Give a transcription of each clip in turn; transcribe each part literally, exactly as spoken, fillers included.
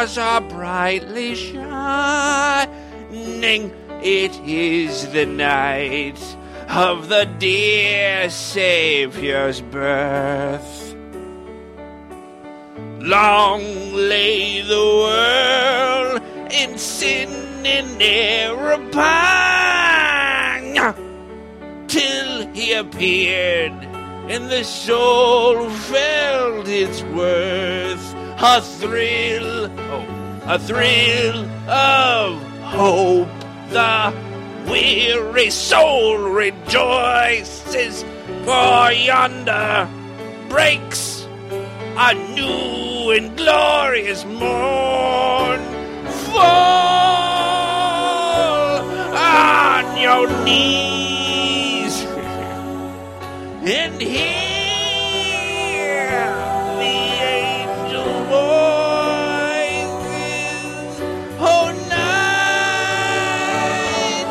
stars are brightly shining. It is the night of the dear Savior's birth. Long lay the world in sin and error pang, till he appeared, and the soul felt its worth. A thrill, oh, a thrill of hope. The weary soul rejoices, for yonder breaks a new and glorious morn. Fall on your knees and hear the angel voices. Oh, night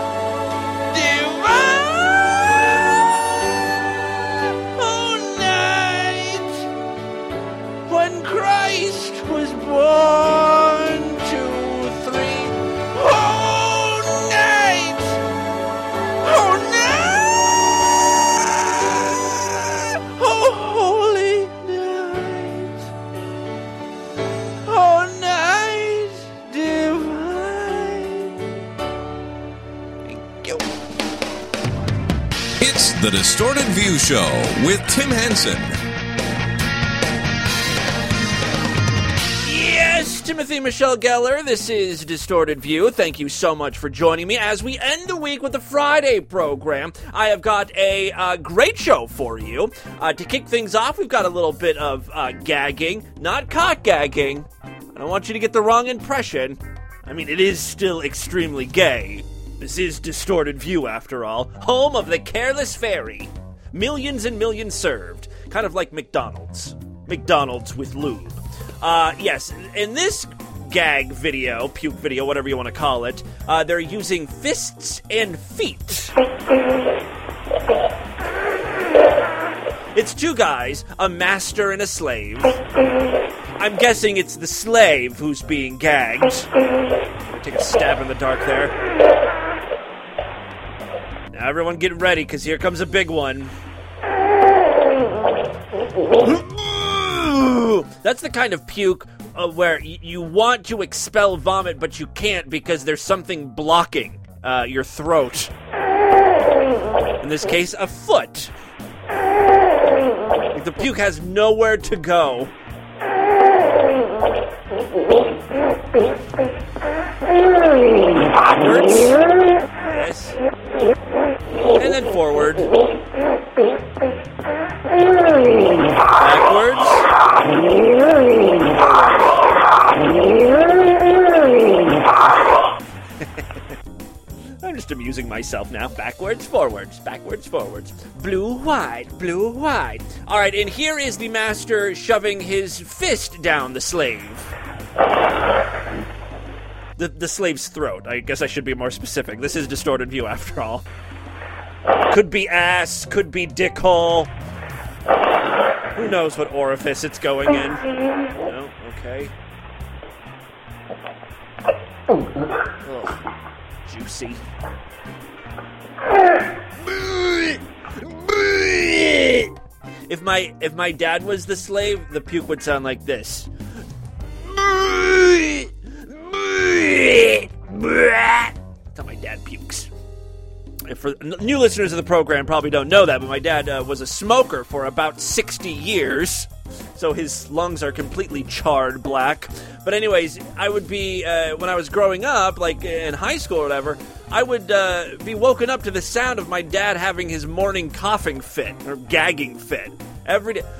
divine, oh, night when Christ was born. Two, three, oh, night, oh, night, oh, holy night, oh, night divine. Thank you. It's the Distorted View Show with Tim Henson. Yes, Timothy Michelle Geller, this is Distorted View. Thank you so much for joining me as we end the week with the Friday program. I have got a uh, great show for you. Uh, to kick things off, we've got a little bit of uh, gagging, not cock gagging. I don't want you to get the wrong impression. I mean, it is still extremely gay. This is Distorted View, after all. Home of the Careless Fairy. Millions and millions served. Kind of like McDonald's. McDonald's with lube. Uh, yes, in this gag video, puke video, whatever you want to call it, uh, they're using fists and feet. It's two guys, a master and a slave. I'm guessing it's the slave who's being gagged. Take a stab in the dark there. Now everyone get ready, because here comes a big one. That's the kind of puke uh, where y- you want to expel vomit, but you can't because there's something blocking uh, your throat. In this case, a foot. Like the puke has nowhere to go. Backwards. Yes. And then forward. Backwards. I'm just amusing myself now. Backwards, forwards, backwards, forwards. Blue, white, blue, white. All right, and here is the master shoving his fist down the slave. The, the slave's throat. I guess I should be more specific. This is Distorted View, after all. Could be ass, could be dick hole. Who knows what orifice it's going in? No? Okay. Ugh. Juicy. If my if my dad was the slave, the puke would sound like this. That's how my dad pukes. And for new listeners of the program, probably don't know that, but my dad uh, was a smoker for about sixty years, so his lungs are completely charred black. But anyways, I would be, uh, when I was growing up, like in high school or whatever, I would uh, be woken up to the sound of my dad having his morning coughing fit, or gagging fit, every day.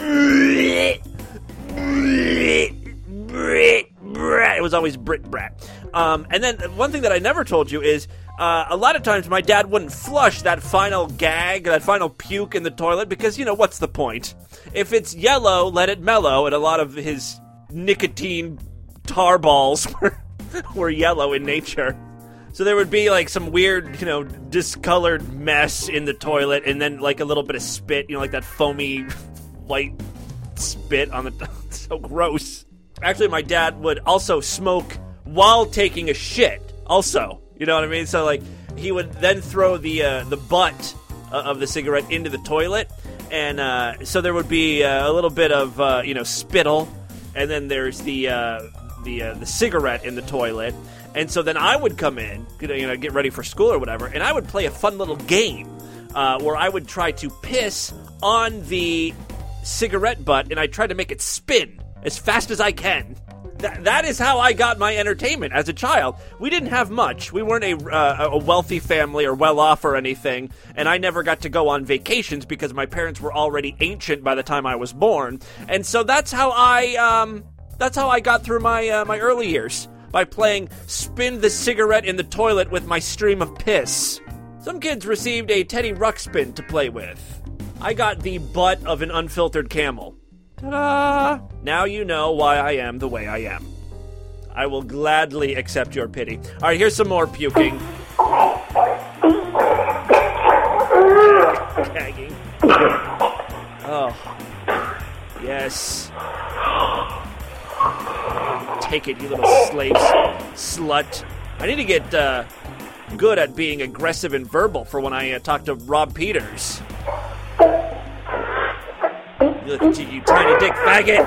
It was always Brit Brat. Um, and then one thing that I never told you is, uh, a lot of times my dad wouldn't flush that final gag, that final puke in the toilet, because, you know, what's the point? If it's yellow, let it mellow, and a lot of his nicotine tar balls were, were yellow in nature. So there would be, like, some weird, you know, discolored mess in the toilet, and then, like, a little bit of spit, you know, like that foamy white spit on the... So gross. Actually, my dad would also smoke while taking a shit. Also, you know what I mean? So, like, he would then throw the uh, the butt uh, of the cigarette into the toilet, and uh, so there would be uh, a little bit of uh, you know spittle, and then there's the uh, the uh, the cigarette in the toilet, and so then I would come in, you know, you know, get ready for school or whatever, and I would play a fun little game uh, where I would try to piss on the cigarette butt, and I'd try to make it spin as fast as I can. Th- that is how I got my entertainment as a child. We didn't have much. We weren't a, uh, a wealthy family or well-off or anything, and I never got to go on vacations because my parents were already ancient by the time I was born. And so that's how I, um, that's how I got through my, uh, my early years, by playing spin the cigarette in the toilet with my stream of piss. Some kids received a Teddy Ruxpin to play with. I got the butt of an unfiltered camel. Ta-da! Now you know why I am the way I am. I will gladly accept your pity. All right, here's some more puking. Gagging. Oh. Yes. Take it, you little slaves. Slut. I need to get uh, good at being aggressive and verbal for when I uh, talk to Rob Peters. Look at you, you tiny dick faggot.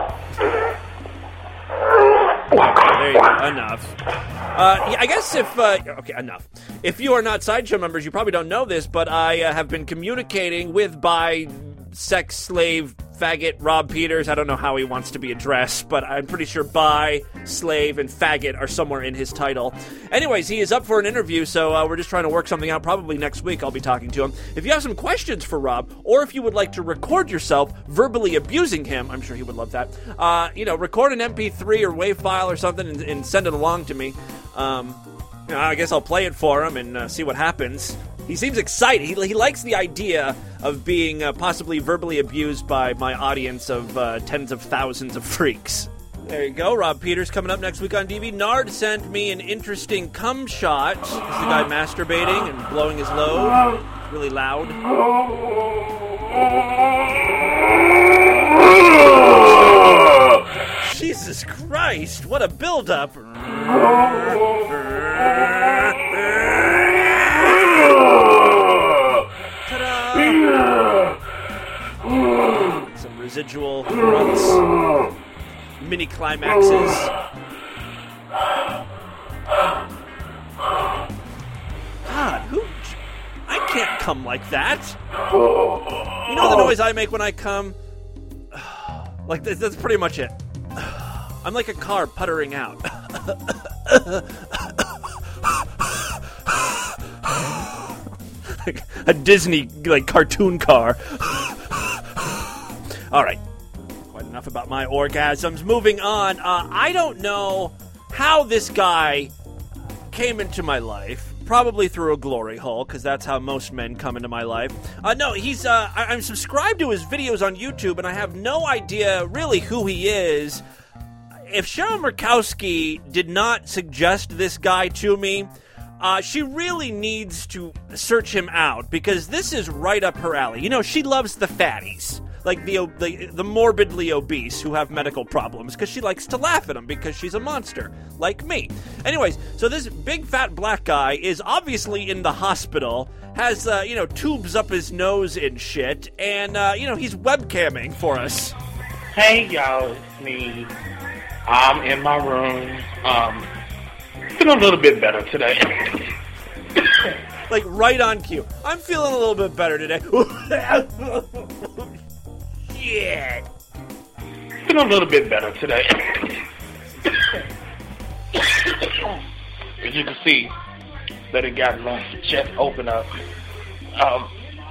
There you go, enough. Uh, yeah, I guess if, uh, okay, enough. If you are not Sideshow members, you probably don't know this, but I uh, have been communicating with bi, sex slave, faggot Rob Peters. I don't know how he wants to be addressed, but I'm pretty sure bi, slave, and faggot are somewhere in his title. Anyways, he is up for an interview, so uh, we're just trying to work something out. Probably next week I'll be talking to him. If you have some questions for Rob, or if you would like to record yourself verbally abusing him, I'm sure he would love that, uh, you know, record an M P three or WAV file or something and, and send it along to me. Um, you know, I guess I'll play it for him and uh, see what happens. He seems excited. He, he likes the idea of being uh, possibly verbally abused by my audience of uh, tens of thousands of freaks. There you go. Rob Peters coming up next week on D V. Nard sent me an interesting cum shot. This is the guy masturbating and blowing his load. It's really loud. Jesus Christ, what a build-up. Some residual grunts, mini climaxes. God, who? I can't come like that. You know the noise I make when I come? Like this, that's pretty much it. I'm like a car puttering out. Like a Disney like cartoon car. All right, quite enough about my orgasms. Moving on. Uh, I don't know how this guy came into my life. Probably through a glory hole, because that's how most men come into my life. Uh, no, he's. Uh, I- I'm subscribed to his videos on YouTube, and I have no idea really who he is. If Cheryl Murkowski did not suggest this guy to me, uh, she really needs to search him out, because this is right up her alley. You know, she loves the fatties. Like the, the the morbidly obese who have medical problems, because she likes to laugh at them because she's a monster, like me. Anyways, so this big fat black guy is obviously in the hospital, has, uh, you know, tubes up his nose and shit, and, uh, you know, he's webcamming for us. Hey, y'all, it's me. I'm in my room. Um, feeling a little bit better today. Like, right on cue. I'm feeling a little bit better today. Shit. Feeling a little bit better today. As you can see, that it got my chest open up. Um,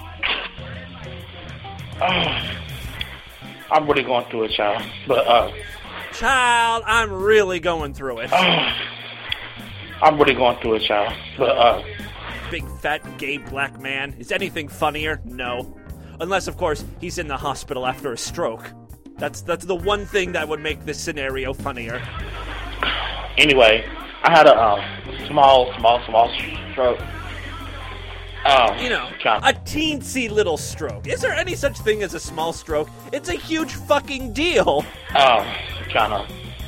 oh, I'm really going through it, child. But, uh... Child, I'm really going through it. Oh, I'm really going through it, child. But, uh... Big, fat, gay black man. Is anything funnier? No. Unless, of course, he's in the hospital after a stroke. That's that's the one thing that would make this scenario funnier. Anyway, I had a um, small, small, small stroke. Um, you know, trying- a teensy little stroke. Is there any such thing as a small stroke? It's a huge fucking deal. Um, trying to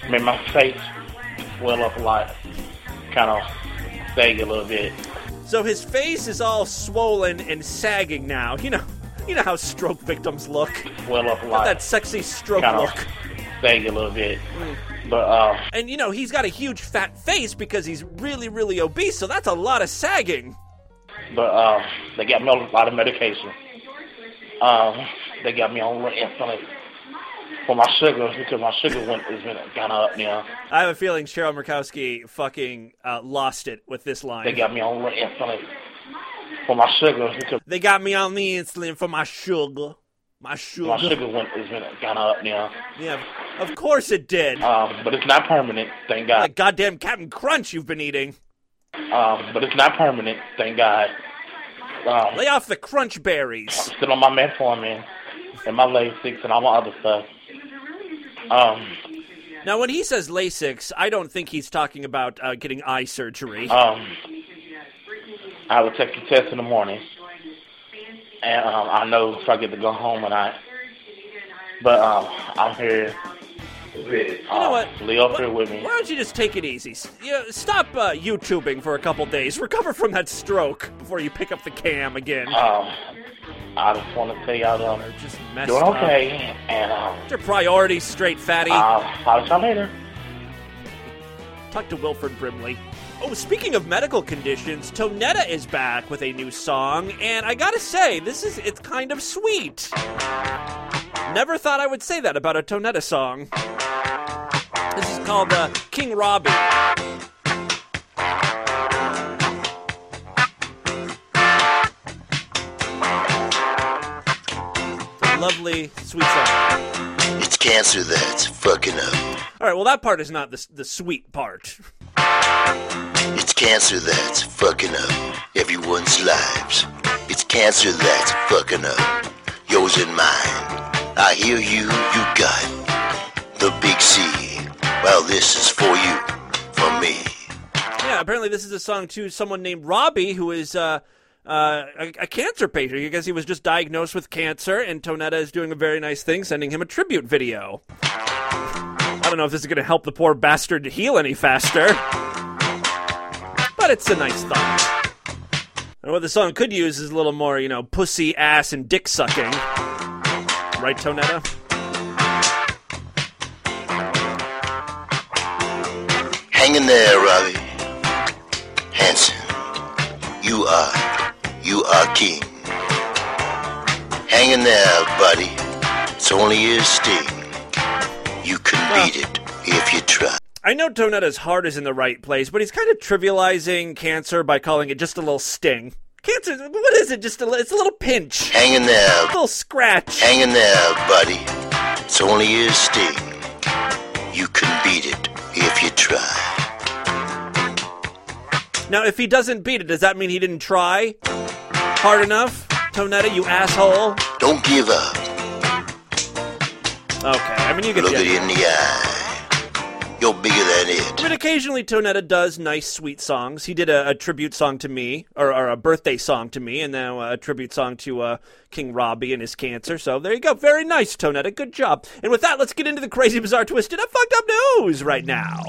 made my face swell up a lot, kind of sag a little bit. So his face is all swollen and sagging now. You know, you know how stroke victims look. Swell up a lot. That sexy stroke kind look. Of sag a little bit. Mm. But, uh... And, you know, he's got a huge fat face because he's really, really obese, so that's a lot of sagging. But, uh, they got me on a lot of medication. Um, they got me on a little insulin for my sugar, because my sugar went has been kind of up now. I have a feeling Cheryl Murkowski fucking uh, lost it with this line. They got me on a little insulin for my sugar. Because they got me on the insulin for my sugar. My sugar. My sugar went has been kind of up now. Yeah, of course it did. Um, but it's not permanent, thank God. That goddamn Captain Crunch you've been eating. Um, but it's not permanent, thank God. Um, Lay off the crunch berries. I'm still on my metformin and my Lasix and all my other stuff. Um, now, when he says Lasix, I don't think he's talking about uh, getting eye surgery. Um, I will take the test in the morning, and um, I know if I get to go home or not. But um, I'm here. With, you know what? Uh, Leo here with me. Why don't you just take it easy? You know, stop uh, YouTubing for a couple days. Recover from that stroke before you pick up the cam again. Um, I just want to tell y'all um, just messed doing up. okay. And um, What's your priorities straight, fatty? I'll talk to y'all later. Talk to Wilford Brimley. Oh, speaking of medical conditions, Tonetta is back with a new song, and I gotta say, this is it's kind of sweet. Never thought I would say that about a Tonetta song. This is called uh, King Robbie. It's a lovely, sweet song. It's cancer that's fucking up. All right, well, that part is not the, the sweet part. It's cancer that's fucking up everyone's lives. It's cancer that's fucking up yours and mine. I hear you, you got the big C. Well, this is for you, for me. Yeah, apparently this is a song to someone named Robbie, who is uh, uh, a, a cancer patient. I guess he was just diagnosed with cancer, and Tonetta is doing a very nice thing, sending him a tribute video. I don't know if this is going to help the poor bastard heal any faster, but it's a nice thought. And what the song could use is a little more, you know, pussy, ass, and dick sucking. Right, Tonetta? Hang in there, Robbie. Hanson, you are, you are king. Hang in there, buddy. It's only a sting. You can well, beat it if you try. I know Tonetta's heart is in the right place, but he's kind of trivializing cancer by calling it just a little sting. Cancer, what is it? Just a, it's a little pinch. Hang in there. A little scratch. Hang in there, buddy. It's only a sting. You can beat it if you try. Now, if he doesn't beat it, does that mean he didn't try hard enough? Tonetta, you asshole. Don't give up. Okay, I mean, you get Look the it in the eye. You're bigger than it. I mean, occasionally Tonetta does nice, sweet songs. He did a, a tribute song to me, or, or a birthday song to me, and now a tribute song to uh, King Robbie and his cancer. So there you go. Very nice, Tonetta. Good job. And with that, let's get into the crazy, bizarre, twisted up, fucked up news right now.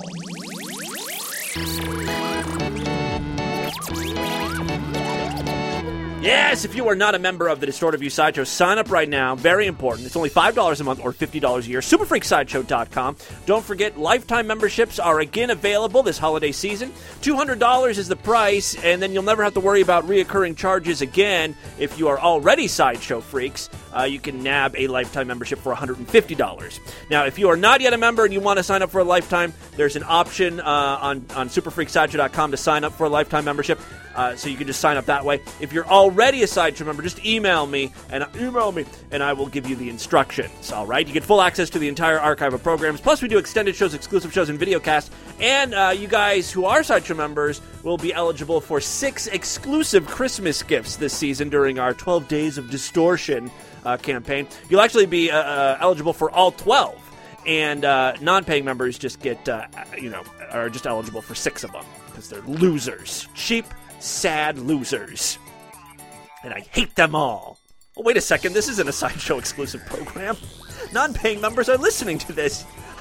Yes, if you are not a member of the Distorted View Sideshow, sign up right now. Very important. It's only five dollars a month or fifty dollars a year. super freak sideshow dot com. Don't forget, lifetime memberships are again available this holiday season. two hundred dollars is the price, and then you'll never have to worry about reoccurring charges again. If you are already Sideshow freaks, uh, you can nab a lifetime membership for one hundred fifty dollars. Now, if you are not yet a member and you want to sign up for a lifetime, there's an option uh, on, on super freak sideshow dot com to sign up for a lifetime membership. Uh, so you can just sign up that way. If you're already a Sideshow member, just email me and email me, and I will give you the instructions. All right, you get full access to the entire archive of programs. Plus, we do extended shows, exclusive shows, and videocasts. And uh, you guys who are Sideshow members will be eligible for six exclusive Christmas gifts this season during our twelve Days of Distortion uh, campaign. You'll actually be uh, uh, eligible for all twelve. And uh, non-paying members just get, uh, you know, are just eligible for six of them because they're losers, cheap. Sad losers. And I hate them all. Oh, wait a second, this isn't a Sideshow exclusive program. Non-paying members are listening to this.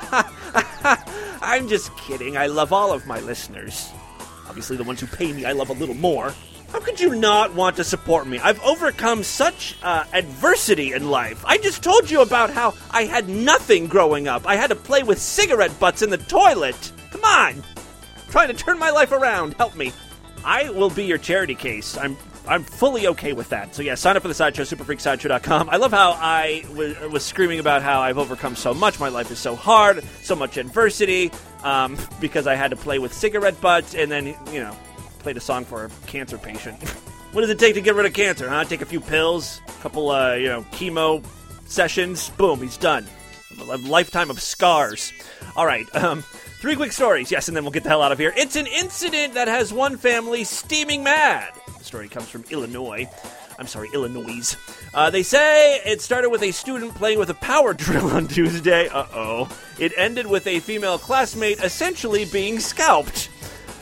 I'm just kidding. I love all of my listeners. Obviously, the ones who pay me, I love a little more. How could you not want to support me? I've overcome such uh, adversity in life. I just told you about how I had nothing growing up. I had to play with cigarette butts in the toilet. Come on. I'm trying to turn my life around. Help me. I will be your charity case. I'm I'm fully okay with that. So yeah, sign up for the Sideshow, super freak sideshow dot com. I love how I w- was screaming about how I've overcome so much. My life is so hard, so much adversity, um, because I had to play with cigarette butts and then, you know, played a song for a cancer patient. What does it take to get rid of cancer, huh? Take a few pills, a couple, uh, you know, chemo sessions, boom, he's done. A lifetime of scars. All right, um, three quick stories, yes, and then we'll get the hell out of here. It's an incident that has one family steaming mad. The story comes from Illinois. I'm sorry, Illinois. Uh, they say it started with a student playing with a power drill on Tuesday. Uh-oh. It ended with a female classmate essentially being scalped.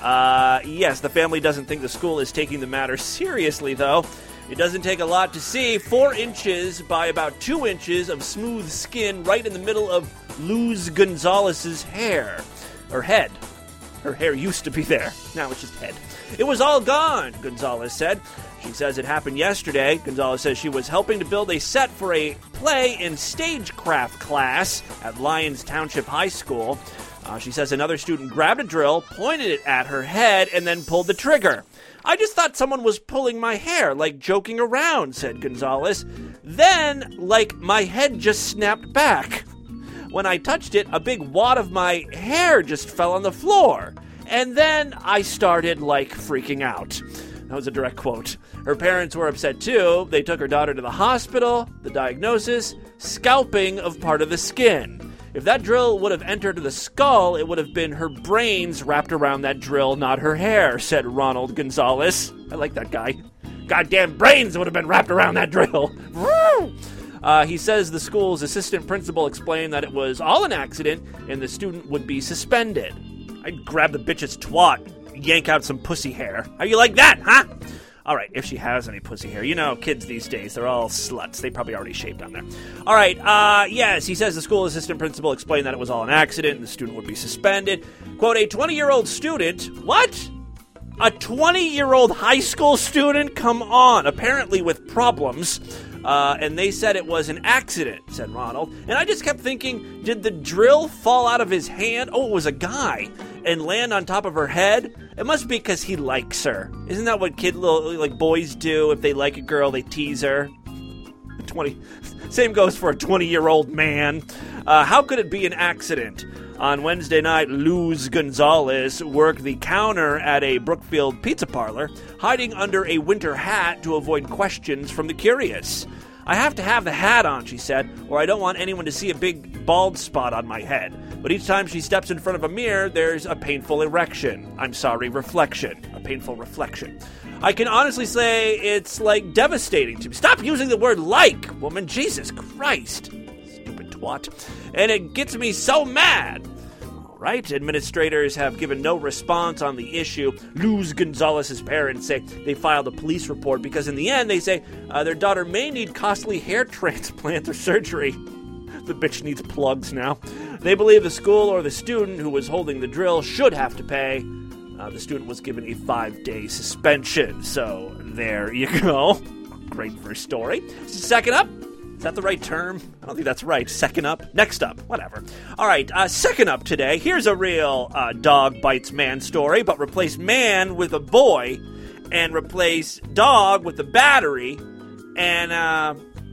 Uh, yes, the family doesn't think the school is taking the matter seriously, though. It doesn't take a lot to see four inches by about two inches of smooth skin right in the middle of Luz Gonzalez's hair. Or head. Her hair used to be there. Now it's just head. It was all gone, Gonzalez said. She says it happened yesterday. Gonzalez says she was helping to build a set for a play in stagecraft class at Lyons Township High School. Uh, she says another student grabbed a drill, pointed it at her head, and then pulled the trigger. I just thought someone was pulling my hair, like joking around, said Gonzalez. Then, like, my head just snapped back. When I touched it, a big wad of my hair just fell on the floor. And then I started, like, freaking out. That was a direct quote. Her parents were upset, too. They took her daughter to the hospital. The diagnosis, scalping of part of the skin. If that drill would have entered the skull, it would have been her brains wrapped around that drill, not her hair, said Ronald Gonzalez. I like that guy. Goddamn brains would have been wrapped around that drill. Uh, he says the school's assistant principal explained that it was all an accident and the student would be suspended. I'd grab the bitch's twat, yank out some pussy hair. How you like that, huh? All right, if she has any pussy hair. You know, kids these days, they're all sluts. They probably already shaved on there. All right, uh, yes, he says the school assistant principal explained that it was all an accident and the student would be suspended. Quote, a twenty-year-old student, what? A twenty-year-old high school student? Come on, apparently with problems. Uh, and they said it was an accident, said Ronald. And I just kept thinking, did the drill fall out of his hand? Oh, it was a guy. And land on top of her head? It must be because he likes her. Isn't that what kid little like boys do? If they like a girl, they tease her. twenty Same goes for a twenty-year-old man. Uh, how could it be an accident? On Wednesday night, Luz Gonzalez worked the counter at a Brookfield pizza parlor, hiding under a winter hat to avoid questions from the curious. I have to have the hat on, she said, or I don't want anyone to see a big bald spot on my head. But each time she steps in front of a mirror, there's a painful erection. I'm sorry, reflection. A painful reflection. I can honestly say it's, like, devastating to me. Stop using the word like, woman. Jesus Christ. Stupid twat. And it gets me so mad. All right, administrators have given no response on the issue. Luz Gonzalez's parents say they filed a police report because in the end, they say uh, their daughter may need costly hair transplant or surgery. The bitch needs plugs now. They believe the school or the student who was holding the drill should have to pay. Uh, the student was given a five-day suspension. So there you go. Great first story. Second up. Is that the right term? I don't think that's right. Second up? Next up. Whatever. All right. Uh, second up today. Here's a real uh, dog bites man story, but replace man with a boy and replace dog with a battery. And, uh,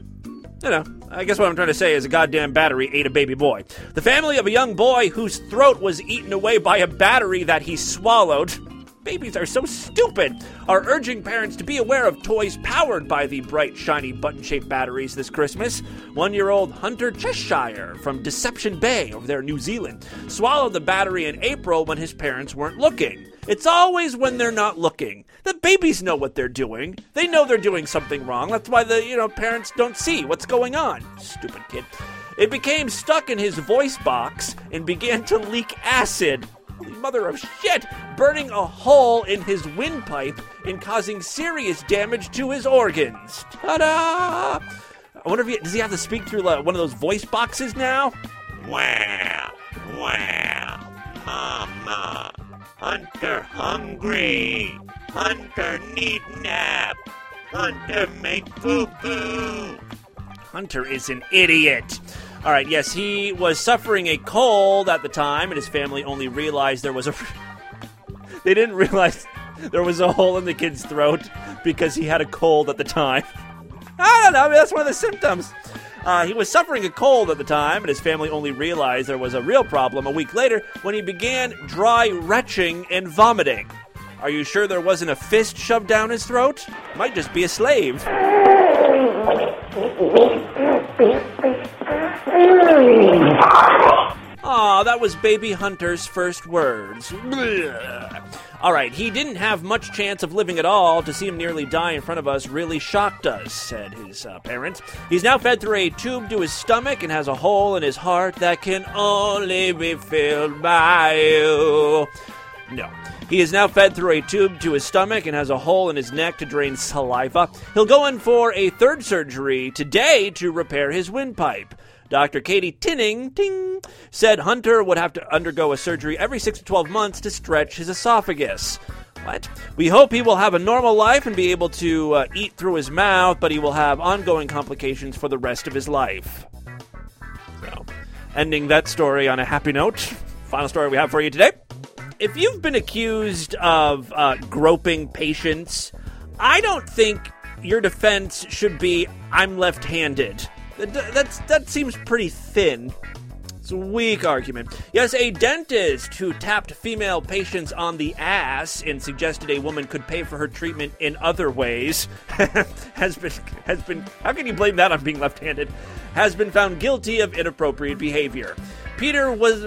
you know, I guess what I'm trying to say is a goddamn battery ate a baby boy. The family of a young boy whose throat was eaten away by a battery that he swallowed. Babies are so stupid, are urging parents to be aware of toys powered by the bright, shiny, button-shaped batteries this Christmas. One-year-old Hunter Cheshire from Deception Bay over there in New Zealand swallowed the battery in April when his parents weren't looking. It's always when they're not looking. The babies know what they're doing. They know they're doing something wrong. That's why the, you know, parents don't see what's going on. Stupid kid. It became stuck in his voice box and began to leak acid. Holy mother of shit! Burning a hole in his windpipe and causing serious damage to his organs. Ta-da! I wonder if he, does he have to speak through like, one of those voice boxes now? Wow! Wow, Mama, Hunter hungry. Hunter need nap. Hunter make boo-boo. Hunter is an idiot. All right, yes, he was suffering a cold at the time, and his family only realized there was a... they didn't realize there was a hole in the kid's throat because he had a cold at the time. I don't know, I mean, that's one of the symptoms. Uh, he was suffering a cold at the time, and his family only realized there was a real problem a week later when he began dry retching and vomiting. Are you sure there wasn't a fist shoved down his throat? Might just be a slave. Aw, that was baby Hunter's first words. All right, he didn't have much chance of living at all. To see him nearly die in front of us really shocked us, said his uh, parents. He's now fed through a tube to his stomach and has a hole in his heart that can only be filled by you. No. He is now fed through a tube to his stomach and has a hole in his neck to drain saliva. He'll go in for a third surgery today to repair his windpipe. Doctor Katie Tinning ting, said Hunter would have to undergo a surgery every six to twelve months to stretch his esophagus. What? We hope he will have a normal life and be able to uh, eat through his mouth, but he will have ongoing complications for the rest of his life. So, ending that story on a happy note. Final story we have for you today. If you've been accused of uh, groping patients, I don't think your defense should be, I'm left-handed. That, that's, that seems pretty thin. It's a weak argument. Yes, a dentist who tapped female patients on the ass and suggested a woman could pay for her treatment in other ways has been, has been, how can you blame that on being left-handed? Has been found guilty of inappropriate behavior. Peter was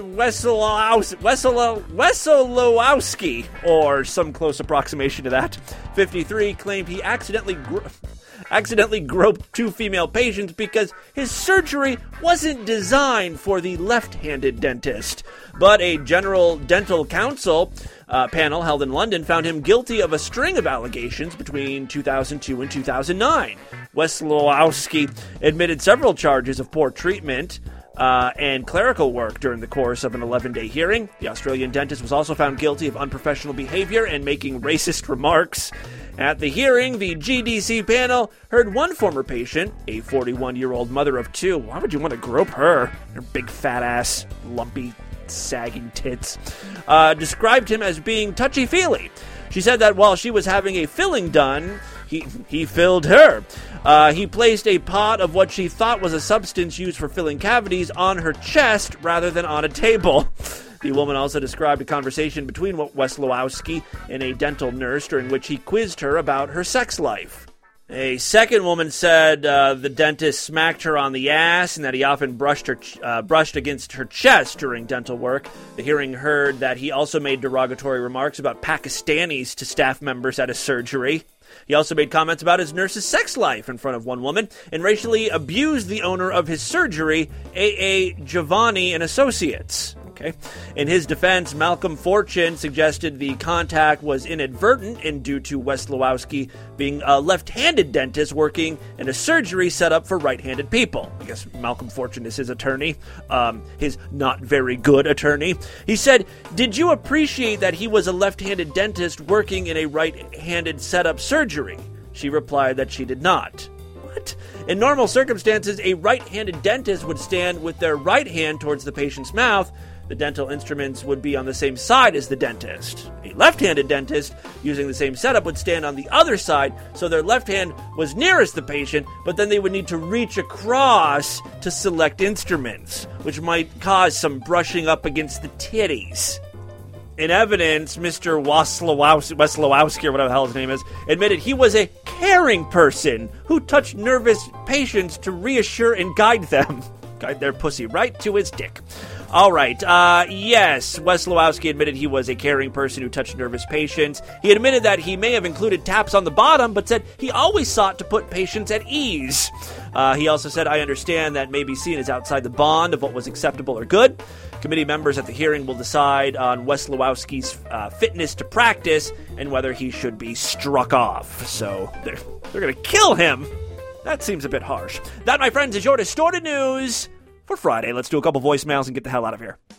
Wesolowski, or some close approximation to that, fifty-three, claimed he accidentally gro- accidentally groped two female patients because his surgery wasn't designed for the left-handed dentist. But a general dental council uh, panel held in London found him guilty of a string of allegations between two thousand two and two thousand nine. Wesolowski admitted several charges of poor treatment Uh, and clerical work during the course of an eleven-day hearing. The Australian dentist was also found guilty of unprofessional behavior and making racist remarks. At the hearing, the G D C panel heard one former patient, a forty-one-year-old mother of two. Why would you want to grope her? Her big fat ass, lumpy, sagging tits. Uh, described him as being touchy-feely. She said that while she was having a filling done, he, he filled her. Uh, he placed a pot of what she thought was a substance used for filling cavities on her chest rather than on a table. The woman also described a conversation between Wesolowski and a dental nurse during which he quizzed her about her sex life. A second woman said uh, the dentist smacked her on the ass and that he often brushed her ch- uh, brushed against her chest during dental work. The hearing heard that he also made derogatory remarks about Pakistanis to staff members at his surgery. He also made comments about his nurse's sex life in front of one woman and racially abused the owner of his surgery, A A Giovanni and Associates. Okay. In his defense, Malcolm Fortune suggested the contact was inadvertent and due to Wesolowski being a left-handed dentist working in a surgery set up for right-handed people. I guess Malcolm Fortune is his attorney, um, his not very good attorney. He said, "Did you appreciate that he was a left-handed dentist working in a right-handed setup surgery?" She replied that she did not. What? In normal circumstances, a right-handed dentist would stand with their right hand towards the patient's mouth. The dental instruments would be on the same side as the dentist. A left-handed dentist, using the same setup, would stand on the other side, so their left hand was nearest the patient, but then they would need to reach across to select instruments, which might cause some brushing up against the titties. In evidence, Mister Wesolowski, Wesolowski, or whatever the hell his name is, admitted he was a caring person who touched nervous patients to reassure and guide them. Guide their pussy right to his dick. All right, uh, yes, Wesolowski admitted he was a caring person who touched nervous patients. He admitted that he may have included taps on the bottom, but said he always sought to put patients at ease. Uh, he also said, "I understand that may be seen as outside the bond of what was acceptable or good." Committee members at the hearing will decide on Wesolowski's uh, fitness to practice and whether he should be struck off. So they're, they're going to kill him. That seems a bit harsh. That, my friends, is your distorted news for Friday. Let's do a couple voicemails and get the hell out of here.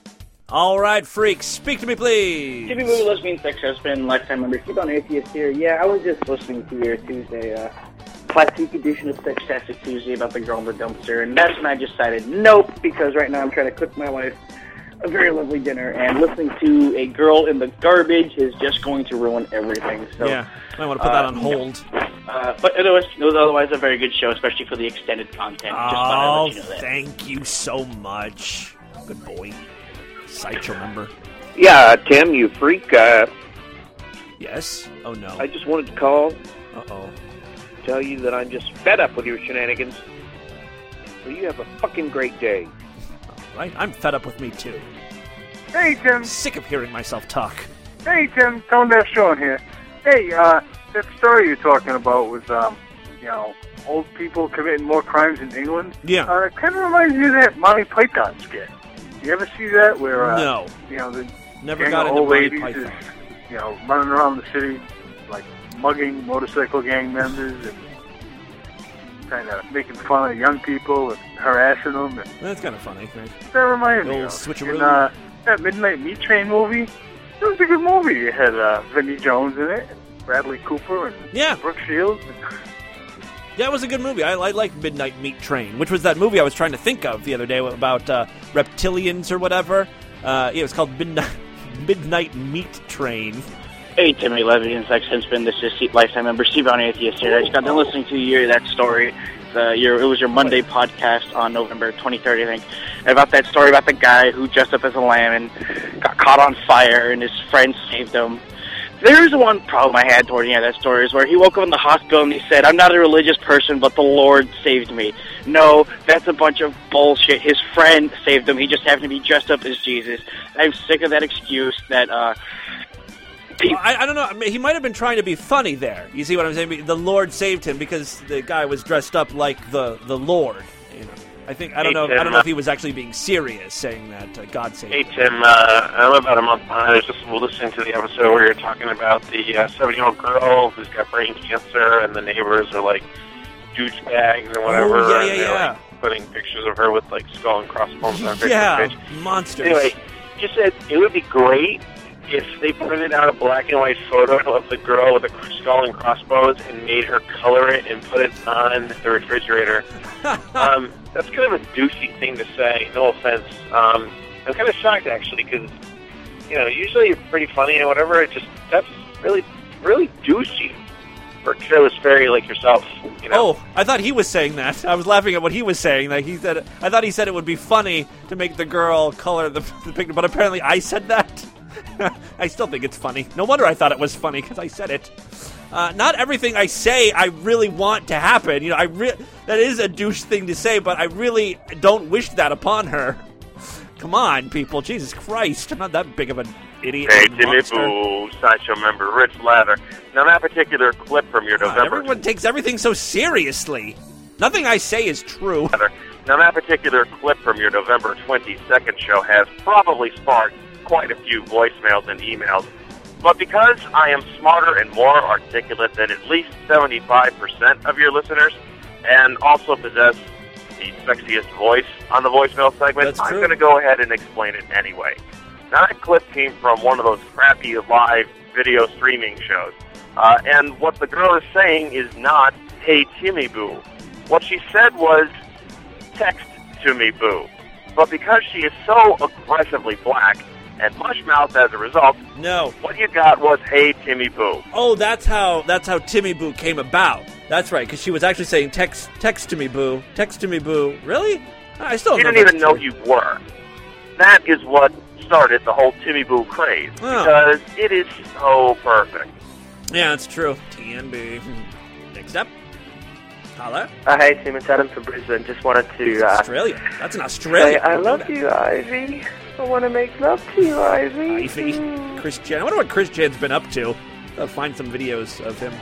All right, freaks, speak to me, please. Timmy Boo, lesbian, sex husband, lifetime member, keep on atheist here. Yeah, I was just listening to your Tuesday, uh, classic edition of Sextastic Tuesday about the girl in the dumpster, and that's when I just decided nope, because right now I'm trying to cook my wife a very lovely dinner, and listening to a girl in the garbage is just going to ruin everything. So, yeah, I want to put uh, that on hold. Uh, but it was, it was otherwise a very good show, especially for the extended content. Oh, just thought I'd let you know that. Thank you so much. Good boy. Sideshow member. Yeah, Tim, you freak. Uh, yes? Oh, no. I just wanted to call. Uh-oh. Tell you that I'm just fed up with your shenanigans. So you have a fucking great day. Right? I'm fed up with me, too. Hey, Tim. I'm sick of hearing myself talk. Hey, Tim. Tone Deaf Sean here. Hey, uh, that story you're talking about with, um, you know, old people committing more crimes in England? Yeah. Uh, it kind of reminds me of that Monty Python skit. You ever see that where, uh, no. you know, the Never gang got of into old Monty ladies Python. is, you know, running around the city, like, mugging motorcycle gang members and kind of making fun of young people and harassing them. And That's kind of funny, right? that reminded The me old of. switcheroo. And, uh, that Midnight Meat Train movie, it was a good movie. It had uh, Vinnie Jones in it, and Bradley Cooper, and Yeah. Brooke Shields. Yeah, it was a good movie. I, I like Midnight Meat Train, which was that movie I was trying to think of the other day about uh, reptilians or whatever. Uh, yeah, it was called Midnight, Midnight Meat Train. Hey, Timmy Lesbian, sex husband, this is lifetime member Steve on Atheist here. I just got done listening to your that story. Uh, your, it was your Monday podcast on November twenty-third, I think, about that story about the guy who dressed up as a lamb and got caught on fire and his friends saved him. There's one problem I had toward the end of that story is where he woke up in the hospital and he said, I'm not a religious person, but the Lord saved me. No, that's a bunch of bullshit. His friend saved him. He just happened to be dressed up as Jesus. I'm sick of that excuse that, uh... Well, I, I don't know. I mean, he might have been trying to be funny there. You see what I'm saying? The Lord saved him because the guy was dressed up like the, the Lord. You know, I think I don't Hey, know. Tim, I don't know if he was actually being serious, saying that uh, God saved Hey, him. Tim, uh, I'm about a month behind. I was just listening to the episode where you're talking about the uh, seven-year-old girl who's got brain cancer, and the neighbors are, like, douchebags and whatever. Oh, yeah, yeah, and they're, yeah. like, putting pictures of her with, like, skull and crossbones on her Yeah, Facebook page. monsters. Anyway, just said it would be great if they printed out a black and white photo of the girl with the skull and crossbones and made her color it and put it on the refrigerator. um, that's kind of a douchey thing to say, no offense. Um, I'm kind of shocked, actually, because, you know, usually you're pretty funny and whatever. It just, that's really, really douchey for a careless fairy like yourself, you know? Oh, I thought he was saying that. I was laughing at what he was saying. Like he said, I thought he said it would be funny to make the girl color the, the picture, but apparently I said that. I still think it's funny. No wonder I thought it was funny, because I said it. Uh, not everything I say I really want to happen. You know, I re- that is a douche thing to say, but I really don't wish that upon her. Come on, people. Jesus Christ. I'm not that big of an idiot. Hey, and Timmy monster. Boo, Sideshow member Rich Lather. Now, that particular clip from your God, November... everyone takes everything so seriously. Nothing I say is true. Now, that particular clip from your November twenty-second show has probably sparked quite a few voicemails and emails. But because I am smarter and more articulate than at least seventy-five percent of your listeners, and also possess the sexiest voice on the voicemail segment, That's I'm true. going to go ahead and explain it anyway. Now, that clip came from one of those crappy live video streaming shows. Uh, and what the girl is saying is not, hey, Timmy Boo. What she said was, text to me, Boo. But because she is so aggressively black and mush-mouthed as a result, No. what you got was, hey, Timmy Boo. Oh, that's how that's how Timmy Boo came about. That's right, because she was actually saying, text text to me, Boo. Text to me, Boo. Really? I still You don't didn't know even know if you were. That is what started the whole Timmy Boo craze, Oh. because it is so perfect. that's true. Yeah, that's true. T N B. Next up. Holla. Uh, hey, Tim, it's Adam from Brisbane. Just wanted to uh, Australia. That's an Australia. say I love you, Ivy. I want to make love to you, Ivy. Ivy. Chris Jen. I wonder what Chris Jen's been up to. I'll find some videos of him.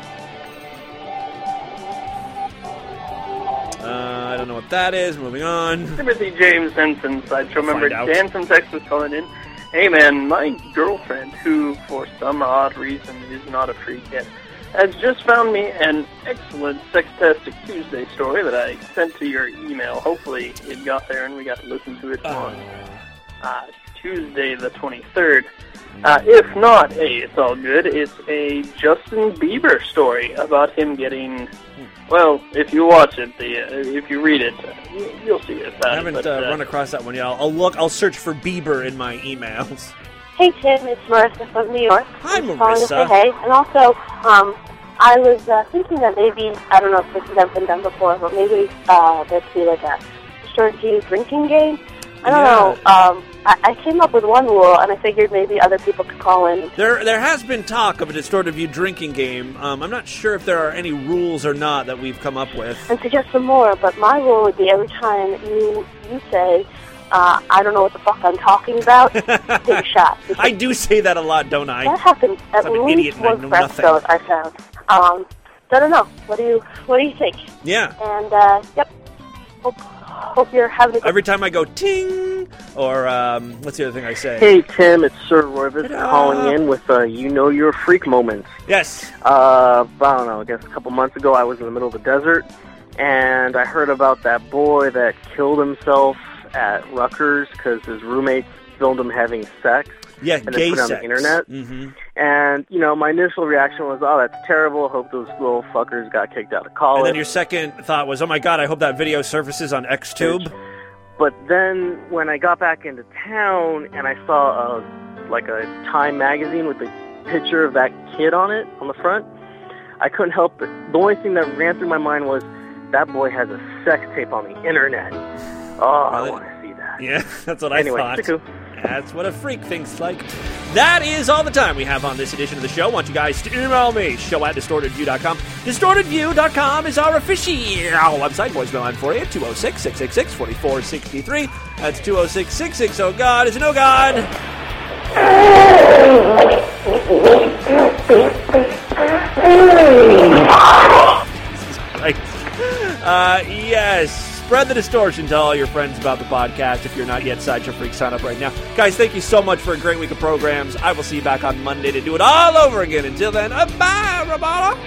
Uh, I don't know what that is. Moving on. Timothy James Henson, Sideshow member Find out. Dan from Texas calling in. Hey man, my girlfriend, who for some odd reason is not a freak yet, has just found me an excellent Sextastic Tuesday story that I sent to your email. Hopefully it got there and we got to listen to it on uh, Tuesday the twenty-third. Uh, if not, hey, it's all good. It's a Justin Bieber story about him getting... Well, if you watch it, the uh, if you read it, uh, you'll see it. I haven't but, uh, uh, run across that one yet. I'll, I'll look. I'll search for Bieber in my emails. Hey Tim, it's Marissa from New York. Hi, I'm Marissa. Calling to say hey, and also, um, I was uh, thinking that maybe I don't know if this has ever been done before, but maybe uh, there'd be like a Distorted View drinking game. I don't yeah. know. Um, I, I came up with one rule, and I figured maybe other people could call in. There, there has been talk of a Distorted View drinking game. Um, I'm not sure if there are any rules or not that we've come up with. And suggest some more, but my rule would be every time you you say, uh, I don't know what the fuck I'm talking about, take a shot. I do say that a lot, don't I? That happens at I'm an least idiot and I once know per nothing. episode, I found. Um, so I don't know. What do you What do you think? Yeah. And uh, yep. Hope hope you're having a good. Every time I go ting, or um, what's the other thing I say? Hey Tim, it's Sir Roivas calling in with uh, you know your freak moments. Yes. Uh, I don't know. I guess a couple months ago I was in the middle of the desert, and I heard about that boy that killed himself at Rutgers because his roommates filmed him having sex. Yeah, and gay then put it on sex. the internet. Mm-hmm. And, you know, my initial reaction was, oh, that's terrible. Hope those little fuckers got kicked out of college. And then your second thought was, oh my god, I hope that video surfaces on XTube. But then when I got back into town and I saw a, like a Time magazine with a picture of that kid on it, on the front, I couldn't help it. The only thing that ran through my mind was, that boy has a sex tape on the internet. Oh, I want to see that. Yeah, that's what I anyway, thought. Siku. That's what a freak thinks like. That is all the time we have on this edition of the show. I want you guys to email me, show at distorted view dot com. distorted view dot com is our official website. Voicemail line for you, two oh six, six six six, four four six three. That's two oh six, six six oh, God is an oh God. Right. Uh, yes. Spread the distortion to all your friends about the podcast. If you're not yet Sideshow Freak, sign up right now. Guys, thank you so much for a great week of programs. I will see you back on Monday to do it all over again. Until then, uh, bye, Roboto.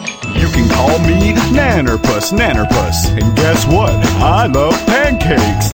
Call me Nannerpuss, Nannerpuss. And guess what? I love pancakes.